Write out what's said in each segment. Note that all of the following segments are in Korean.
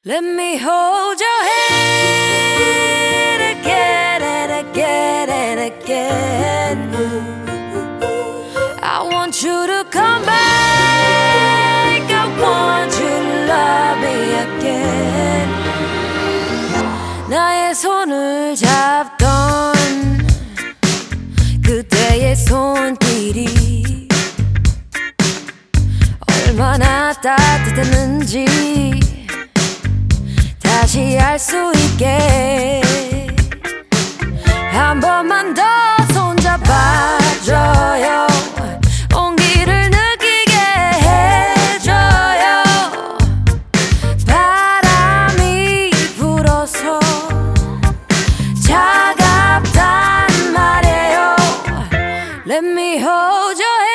Let me hold your hand again and again and again. I want you to come back. I want you to love me again. 나의 손을 잡던 그때의 손길이 얼마나 따뜻했는지 다시 알 수 있게 한 번만 더 손잡아줘요. 온기를 느끼게 해줘요. 바람이 불어서 차갑단 말이에요. Let me hold your hand.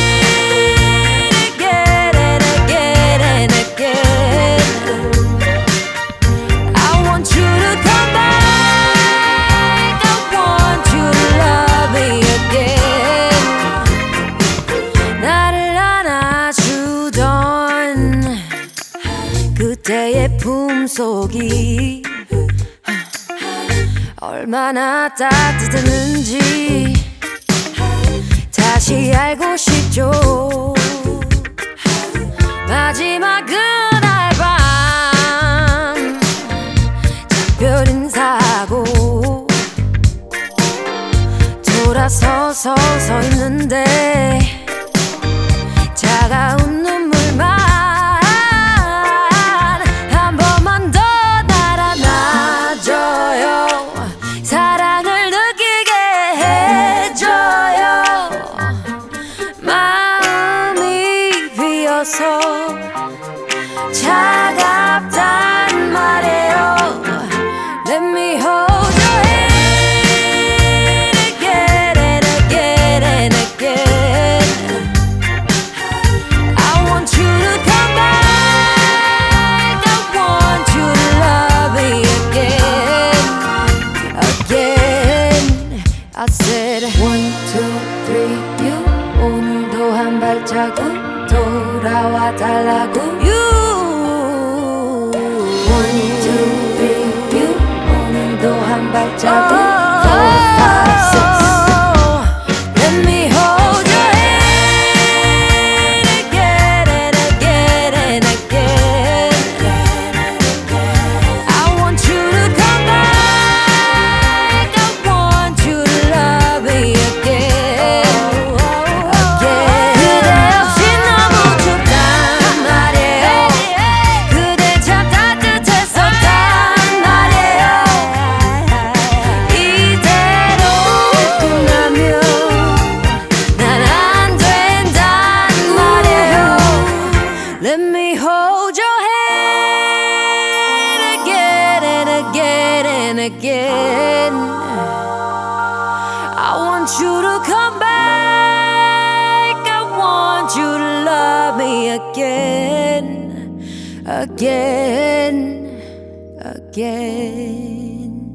그때의 품속이 얼마나 따뜻했는지 다시 알고 싶죠. 마지막 그날 밤 작별 인사하고 돌아서서 서 있는데 차가운 눈물만 사랑을 느끼게 해줘요. 마음이 비어서 차갑단 말이에요. Let me hold your hand again and again and again. I want you to come back. I want you to love me again. I said 1, 2, 3, you 오늘도 한 발자국 돌아와 달라고 You 1, 2, 3, you 오늘도 한 발자국 4, 5, 6 Let me hold your hand again and again and again. I want you to come back. I want you to love me again. 그대 없이 너무 춥단 말이에요. 그대 참 따뜻했었단 말이에요. 이대로 끝나면 난 안 된단 말이에요. Let me hold your hand again and again and again. I want you to come back. I want you to love me again, again, again.